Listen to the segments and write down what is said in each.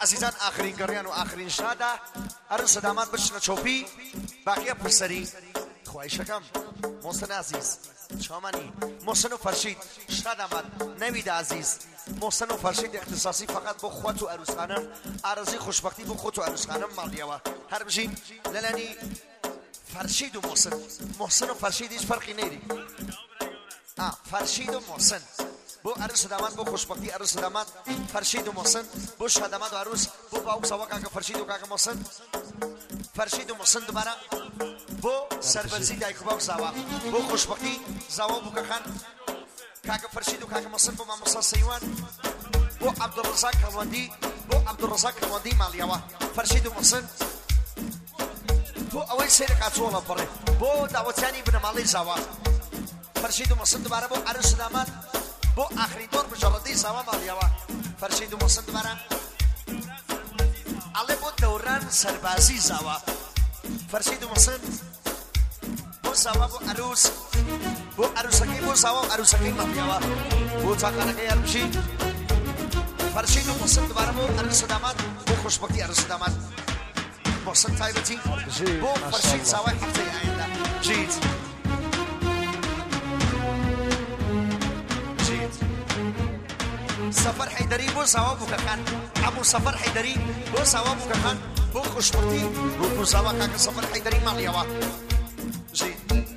عزیزان آخرین گریان و آخرین شاده عروس داماد بشنه چوپی باقیه پرسری خواهشکم محسن عزیز شامانی محسن و فرشید شاد آمد نوید عزیز محسن و فرشید اختصاصی فقط با خود و عروس خانم عرضی خوشبختی با خود و عروس خانم مالیه و هر بشین للانی فرشید و محسن و فرشید هیچ فرقی نیری فرشید و محسن بو عروس داماد بو خوشبختی عروس داماد فرشید و محسن بو شاداماد و عروس بو باوک سوا کاکا فرشید و کاکا محسن فرشید و محسن دوباره بو سربرزی دایک باوک سوا بو خوشبختی زوا بو کاکا کاکا فرشید و کاکا محسن بو ماموسا سیوان بو عبدالرزاق کلواندی مالیاوا فرشید و محسن بو اوی سیر کاتولا بره بو دعوتیانی بن مالی زوا فرشید و محسن دوباره بو عروس داماد بو آخرین دور بجردی زوا مالیاوا فرشید و محسن دوباره علی بو دوران سربازی زوا فرشید و محسن بو زوا بو عروس بو عروسکی بو زوا عروسکی مالیاوا بو تاکانکی عروسی فرشید و محسن دوباره بو عروس داماد بو خوشبختی عروس داماد محسن تایبتی بو فرشید زوا هفته آینده جید سفر حیدری بو زوا بو کخان ابو سفر حیدری بو زوا بو کخان بو خوشبختی بو زوا کاکا سفر حیدری مالیاوا جی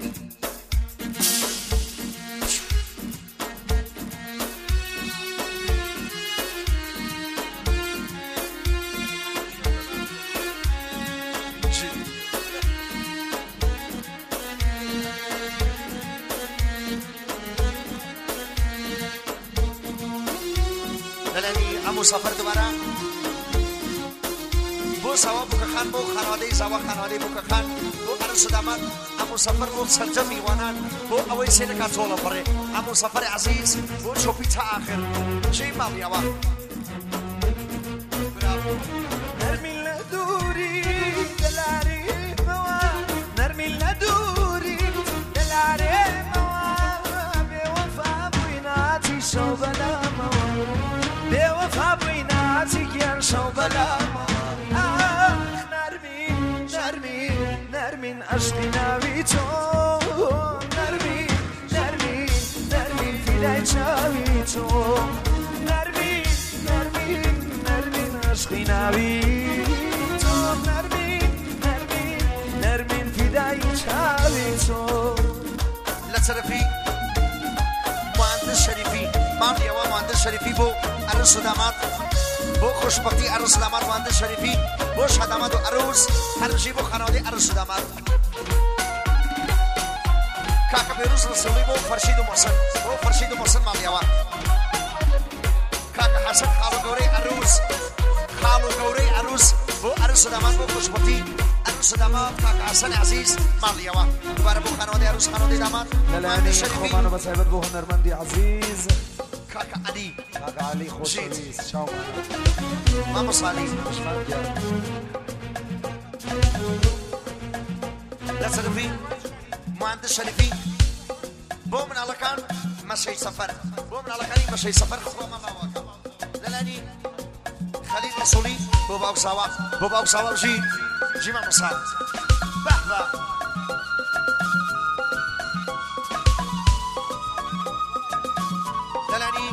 مسافر دوباره بو زوا بو کخان بو خانواده زوا خانواده بو کخان بو عروس داماد مسافر بو سرجم میوانان بو اوی سینه کاتولا بره مسافر عزیز بو چوپی تا آخر چی مالیاوا نرمي لدوري دلاري موا نرمي لدوري دلاري موا بوفا بويناتي شوبلا موا بوفا بويناتي كيان شوبلا موا نرمي عشقي ناويتو نرمي في دايتشاويتو نرمي عشقي ناويتو نرمي في دايتشاويتو لا ترفي مهندس شریفی مالیاوا مهندس شریفی بو عروس داماد بو خوشبختی عروس داماد مهندس شریفی بو شاداماد و عروس هرچی بو خانواده عروس داماد کاکا بیروز رسولی بو فرشید و محسن مالیاوا کاکا حسن خالو گوری عروس بو عروس داماد بو خوشبختی عروس داماد کاکا حسن عزیز مالیاوا دوباره بو خانواده عروس خانواده داماد للانی خوبانو بصحبت بو هنرمندی عزیز کاکا علی خوشویز شاو مامو صالح لا سلفي مهندس شريفي بو من على كان مشي سفر بو من على كان مشي سفر خطوة ما واقع للاني خليل رسولي بو باوك سوا جي مامو صالح بحبا للاني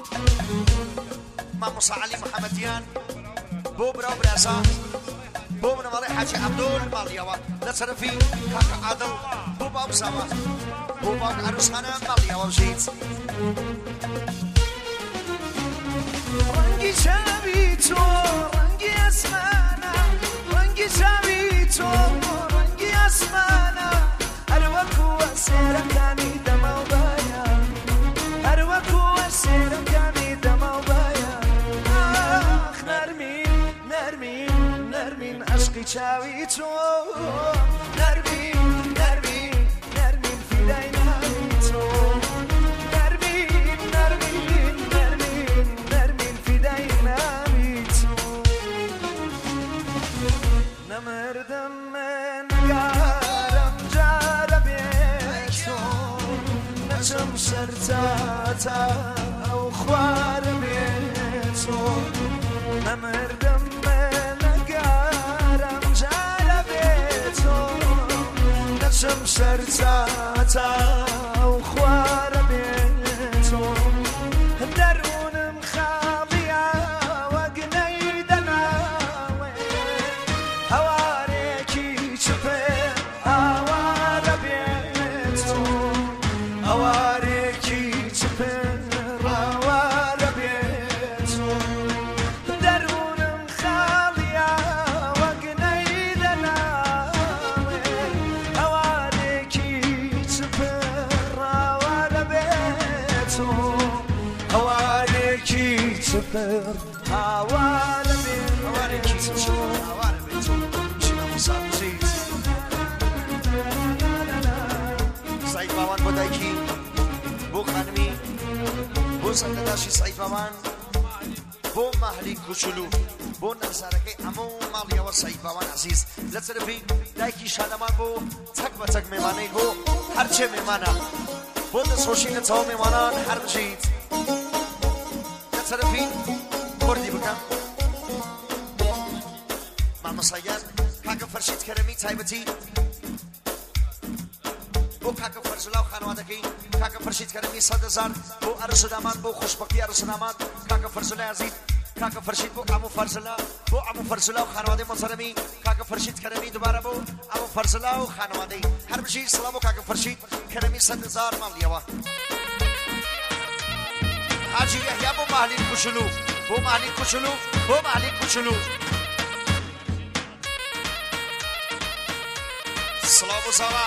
مامو علي محمديان بو براو براسا بو من مالي حاجي عبدول مالياوا لا ترفي كاكا عادل بو باوك سوا بو باوك عروس خانه مالياوا وجيت رنگی شبیتو رنگی اسمانا رنگی شبیتو رنگی اسمانا هر وقت سرم کمی دمو بایا هر وقت سرم کمی دمو بایا آخ نرمین عشقی شبیتو نرمین فدای نبیتو نمردم من قارم جاربيتو نجم شرتاتا او خوار بيتو نمردم سرزاتا وخوار بيتو درون مخاضية وقنيدنا هواريكي شفر هوار بيتو هواريكي شفر هوار بيتو درون مخاضية وقنيدنا هواريكي شفر هوار بيتو هواريكي شفر هوار بيتو سعید باوان بۆ دایکی بۆ خانمی بۆ سەردەداشی سعید باوان بۆ ماهلی کوچولو بۆ نەزارەکەی هەموو ماڵیەوە سعید باوان عزیز لە چرەفی دایکی شادەمان بۆ چەک بە چەک مێمانەی بۆ هەرچێ مێمانە بۆ دەستخۆشی لە چاو مێمانان هەر بژیت لە چرەفی کوردی بکەم مامۆسایان کاکە فەرشید کەرەمی تایبەتی بۆ کاکە فەرزولا و خانوادەکەی کاکە فەرشید کەرەمی 100,000 بۆ ئەرش و دامان بۆ خۆشبەختی ئەرش و دامان کاکە فەرزولای عەزیز کاکە فەرشید بۆ ئەموو فەرزولا بۆ ئەموو فەرزولا و خانوادەی مۆسەرەمی کاکە فەرشید کەرەمی دووبارە بۆ ئەموو فەرزولا و خانوادەی هەر بژی سڵام بۆ کاکە فەرشید کەرەمی 100,000 ماڵیەوە حاجی یەحیا بۆ ماهلین کوچولو بۆ ماهلین کوچولو بۆ ماهلین کوچولو سڵاو بۆ زاوا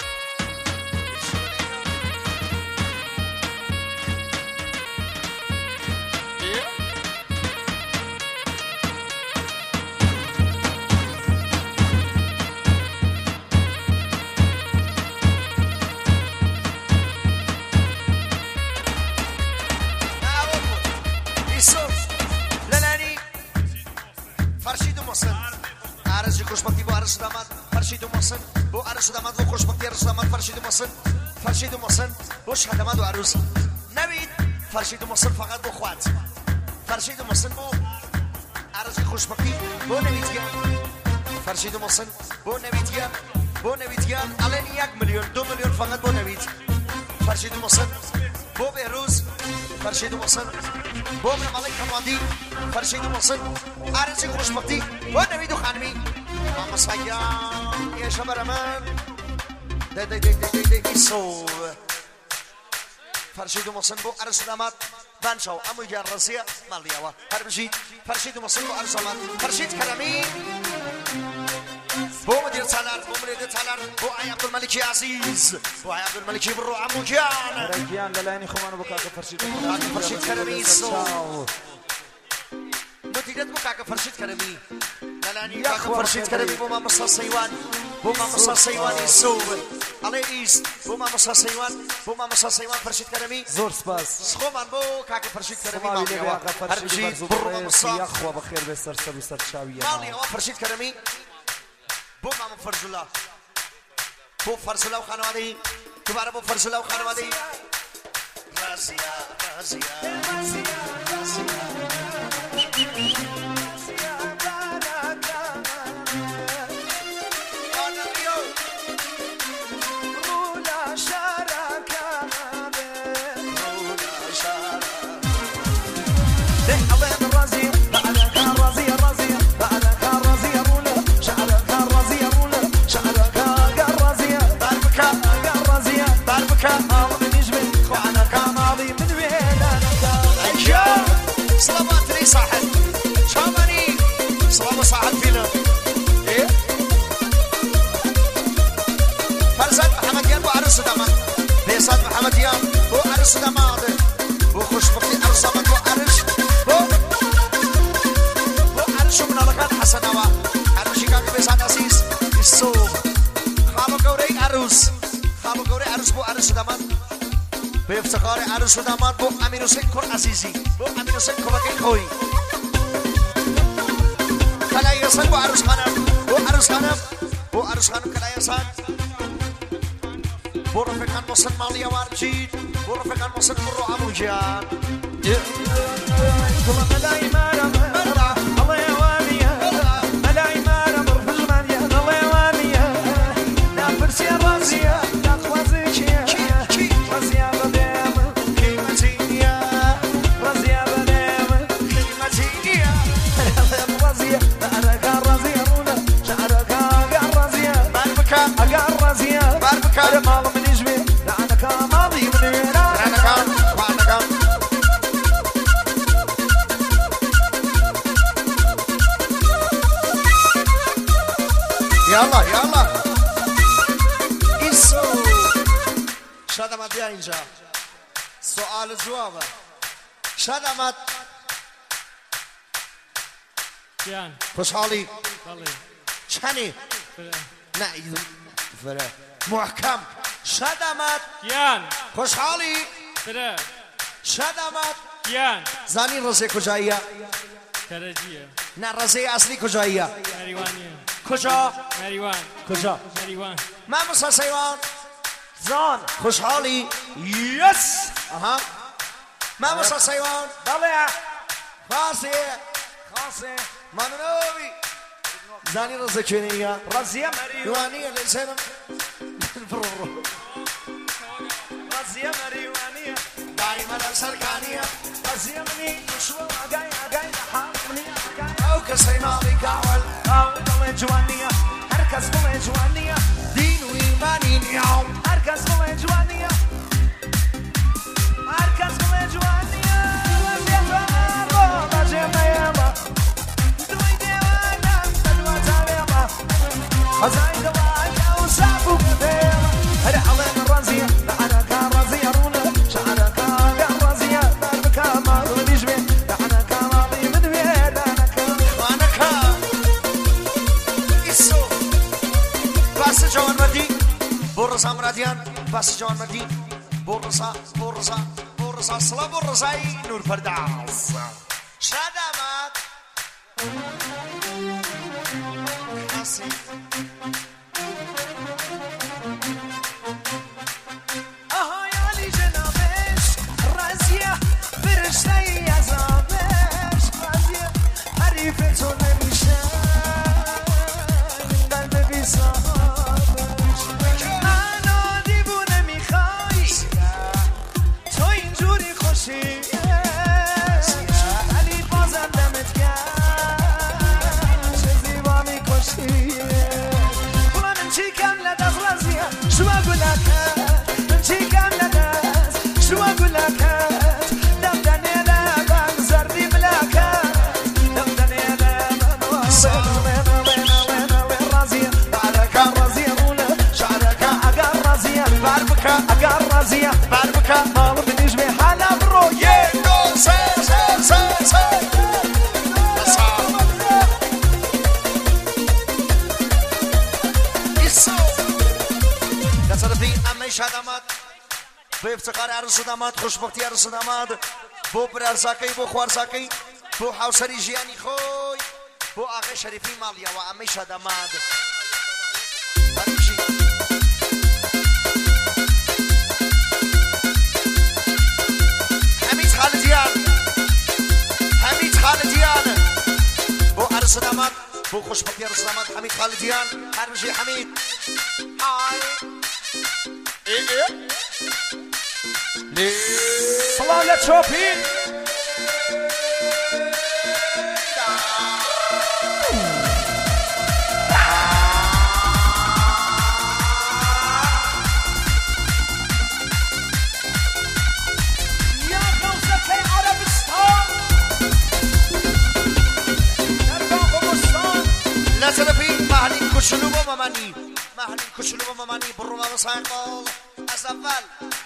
خوشبختی بۆ ئارەش و داماد فەرشید و مۆسن بۆ ئارەش و داماد بۆ خۆشبختی ئارەش و داماد فەرشید و مۆسن فەرشید و مۆسن بۆ شادەماد و عروس نەوید فەرشید و مۆسن فقط بۆ خوات فەرشید و مۆسن بۆ ئارەشی خۆشبختی بۆ نەویدگیان فەرشید و مۆسن بۆ نەویدگیان بۆ نەویدگیان ئەڵێن 1 ملیۆن 2 ملیۆن فقط بۆ نەوید فەرشید و مۆسن بۆ بێروز فەرشید و مۆسن بۆ مەمەڵەی کەماندی فەرشید و مۆسن ئارەشی خۆشبختی بۆ نەوید و خانمی مامۆسایان ئێشە بەرەمەن ئیسۆ فەرشید و مۆسن بۆ ئەرش و داماد بانشاو ئەمووی گیان ڕەزیە ماڵیەوە هەر بژیت فەرشید و مۆسن بۆ ئەرش و داماد فەرشید کەرەمی بۆ مدیر تالار بۆ مدیر تالار بۆ ئای عەبدولمەلیکی عەزیز بۆ ئای عەبدولمەلیکی بڕۆ عەموو گیان رەگیان لەلایەنی خۆمانە بۆ کاکە فەرشید کاکە فەرشید کەرەمی ئیسۆ مدیرەت بۆ کاکە فەرشید کەرەمی لەلایەنی کاکە فەرشید کەرەمی بۆ مامۆستا سەیوان بۆ مامۆستا سەیوان ئیسۆ ئەڵێ ئیست بۆ مامۆستا سەیوان بۆ مامۆستا سەیوان فەرشید کەرەمی زۆر سپاس خۆمان بۆ کاکە فەرشید کەرەمی ماڵیەوە هەر بژیت بڕۆ مامۆستا یاخوا بەخێر بێ سەرسەر و سەرچاویە ماڵیەوە فەرشید کەرەمی بۆ مامۆ فەرزولا بۆ فەرزولا و خانوادەی دووبارە بۆ فەرزولا و خانوادەی رازیە رازیە بافتخار عروس و داماد بو امیر حسین کور عزیزی بو امیر حسین کمکی خوی کلای حسن بو عروس خانم بو عروس خانم بو عروس خانم کلای حسن بو رفقان مصن مالیا وارجید بو رفقان مصن برو عمو جان ملاي مارم الله يوانيا ملاي مارم رفج مانيا الله يوانيا نافرسي راسيا یالا یالا ایسو شاید احمد بیا اینجا سوال جوابه شاید احمد کیان خوشحالی بله چنی بله نه فره محکم شاید احمد کیان خوشحالی بله شاید احمد کیان زنی رزه کجاییه کرجیه نه رزه اصلی کجاییه مریوانیه کجا مریوان کجا مریوان من موسا سیوان زان خوشحالی یس آها من موسا سیوان بله خاصی خاصه ممنوی زنی رزه کنیه رزیه مریو یوانیه لسانم رزیه مریوانیه دائما سرکانیه رزیه منی شو اگای اگای حامنی اگای او کسی مالی کاول او دل جوانیه هر کس دل جوانیه دین و ایمانی نیام هر کس دل جوانیه هر کس دل جوانیه با بجمعه با دوی دیوانم بدو تابعه خزاين دواك وسابو قديم هل حلين الرزية لعنك الرزية رونا شعرك الرزية دربك ما ظليش بيه لعنك راضي من بيدانك وانك ایسو بس جوان مردی برسا مرادیان بس جوان مردی برسا سلا برسای نور پرداز شاید احمد خاصی اهایالی جنابش رزیه فرشته عذابش رزیه حریف تو نمیشه قلب بی صاحبش منو دیوونه میخوای تو اینجوری خوشی علی بازم دمت گرم چه زیبا میکشی بلا من چی کم لدف رزیه شو اقول لك من چی کم لدف شو اقول لك دمدني لبن زردي بلاكت دمدني لبن وين رزية بعدك الرزية رولا شعرك اقر رزية بعرفك اقر رزية بعرفك ما بديش بحالة برو یکو سه ایسو تصرفی امی شاید احمد به افتخار عروس داماد خوشبختی عروس داماد بو برارزاکی بو خوارزاکی بو حوسری جیانی خوی بو آقای شریفی مالیا و امی شاید احمد بریشی حمید خالدیان بو عروس داماد بو خوشبختی عروس داماد حمید خالدیان هر بشی حمید سلام لتشوفي يا غوثة عربستان نرجع قبرستان لا تلفي مهلين كشلو ومماني مهلين كشلو ومماني بالرمى وصايقل از اول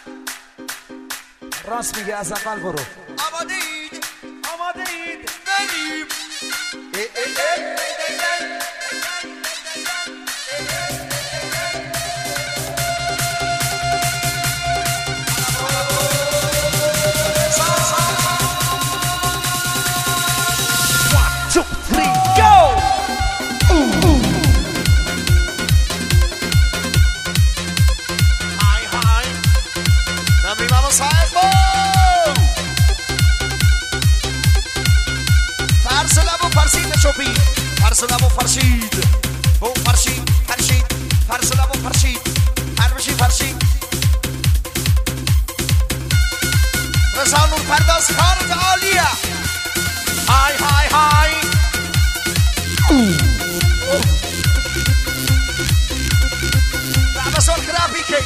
راست میگه از اول برو آمادید آماده اید بریم فرسل ابو فرشید بو فرشید فرسل ابو فرشید هر بشی فرشید رضا نور پرداز کارت عالیه های های های بعد سال کرابی که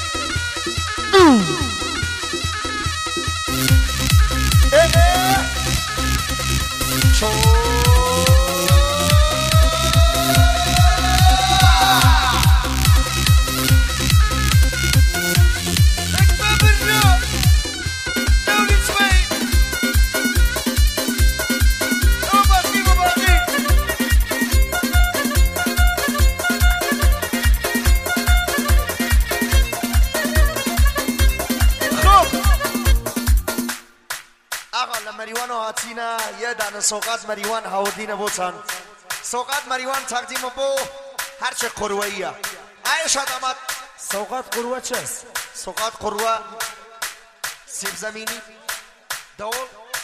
زن سوقات مریوان هاودین بوتن سوقات مریوان تقدیم بو هرچه قروه‌ایه ای شادامت سوقات قروه چست؟ سوقات قروه سیب زمینی دول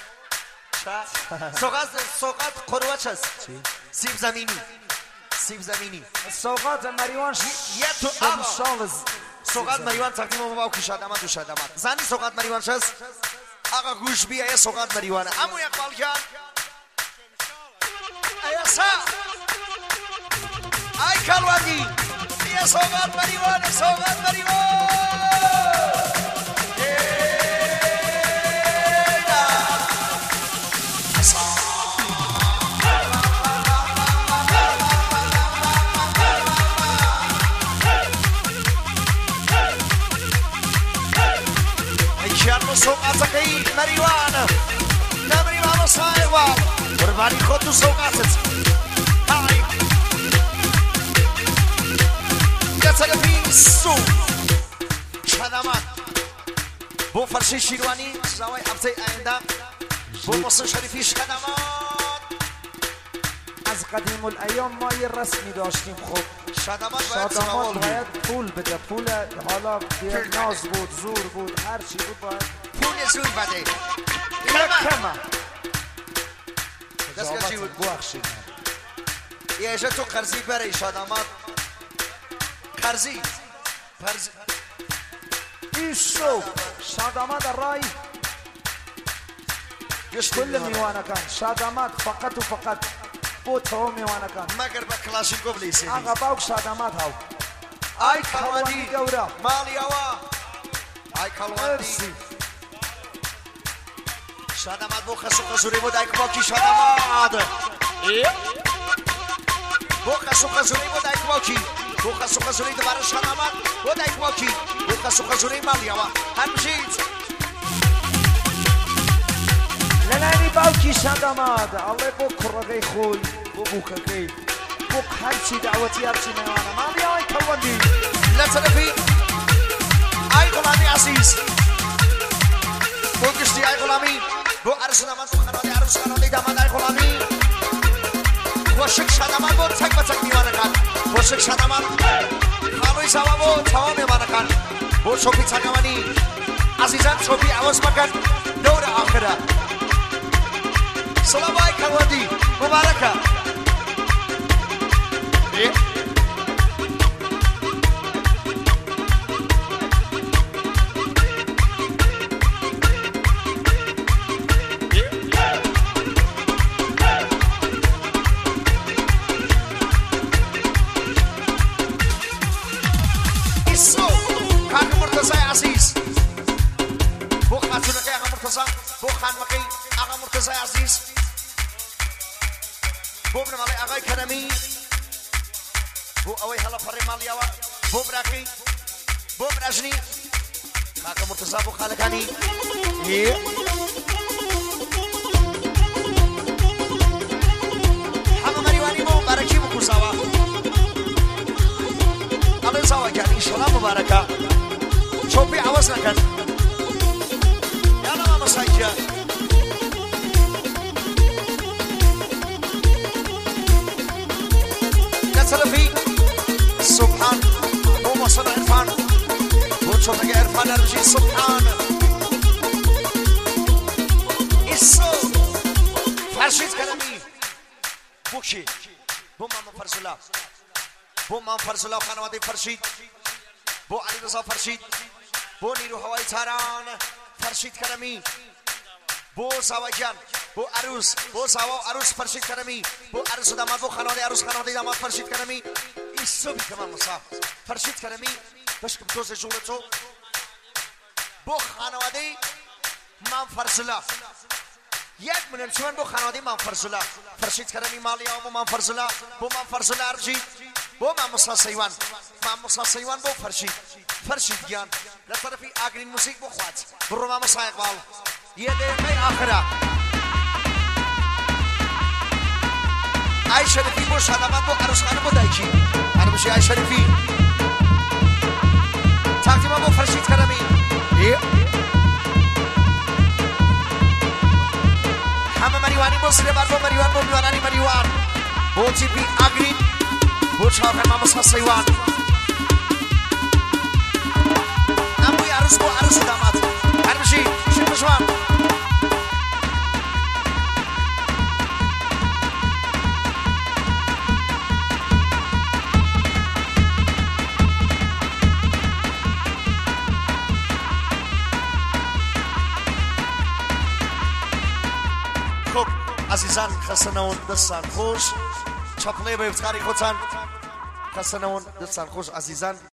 سوقات قروه چست؟ سیب زمینی سوقات مریوان یه تو آقا شالز سوقات مریوان تقدیم بو باوکی شادامت و شادامت زنی سوقات مریوان چست؟ آقا گوش بیا یه سوقات مریوانه امو اقبال کن ای سا ای کلوانی یه سوقات مریوانه سوقاتكي مريوانة نمري مع مصايوة ورباني خدو سوقاتت هاي يتلقى في السوق شهدامات بو فرشي شيرواني زاوي حبتي ايندا بو مصر شريفي شهدامات از قدیم الایام ما یه رسمی داشتیم خب شهدامات باید پول بده پول حالا ناز بود زور بود هر چی بود باید پول زور بده کمه دست چی بود بخشید یه اجا تو قرضی بره شهدامات قرضی ایشو شهدامات الرای كل ميوانا كان شادامات فقط وفقط بوت هو ميوانا كان مگر با کلاشینکوف لیسی آقا باوك شادامات هاو ای کلواندی مالی آوا ای کلواندی شادامات بو خسو خسوری بود ای باکی شادامات بو خسو خسوری بود ای باکی بو خسو خسوری دوباره شادامات بود ای باکی بو خسو خسوری مالی آوا همشید لنانی باوکی شادامات الله بو کرگی خوی بو بوکگی بو هرچی دعوتی هرچی میوانا مالی آی کلواندی لطرفی ای غلامی عزیز بو کشتی ای غلامی بو عرش داماد بو خانواده عروس خانواده داماد ای غلامی بو شک شادامات بو تک به تک میوانه کن بو شک شادامات خانوی سوا بو تمام میوانه کن بو شوپی تکمانی عزیزان شوپی عوض مکن دور آخره سلام ای کلواندی مبارکه مباركة شوفي عوزنا كان يلا ماما سايكيا كتلفي سبحان هو وصل عرفان وشوفك عرفان ارجي سبحان السو فرشيت كلامي بوكي بو ماما فرزلا بو ماما فرزلا خانوادي فرشيت بو علی رضا فرشید بو نیرو هوایی تهران فرشید کرمی بو زواجان بو عروس بو زوا عروس فرشید کرمی بو عروس داماد بو خانواده عروس خانواده داماد فرشید کرمی ایسو بی کمان مصاف فرشید کرمی بشکم دوز جولتو بو خانواده من فرزلا یک منم چون بو خانواده من فرزلا فرشید کرمی مالی آمو من فرزلا بو من فرزلا ارجی بو من مصا سیوان بو فرشید گیان لطرفی آگرین موسیقی بو خواد برو من مصا اقبال یه دقیقه آخره ای شریفی بو شادامات بو عروس خانه بو دایکی هر بشی ای شریفی تقدیم بو فرشید کرمی همه منی مریوانی با سیر بر با مریوان با میوانانی مریوان با تیپی اگرین با چاقه ماموس حسیوان اموی عروس با عروس داماد هر بشی شیر بشوان خب عزیزان خستنون دستان خوش چاپله به افتخاری خودتان خستنون دستان خوش عزیزان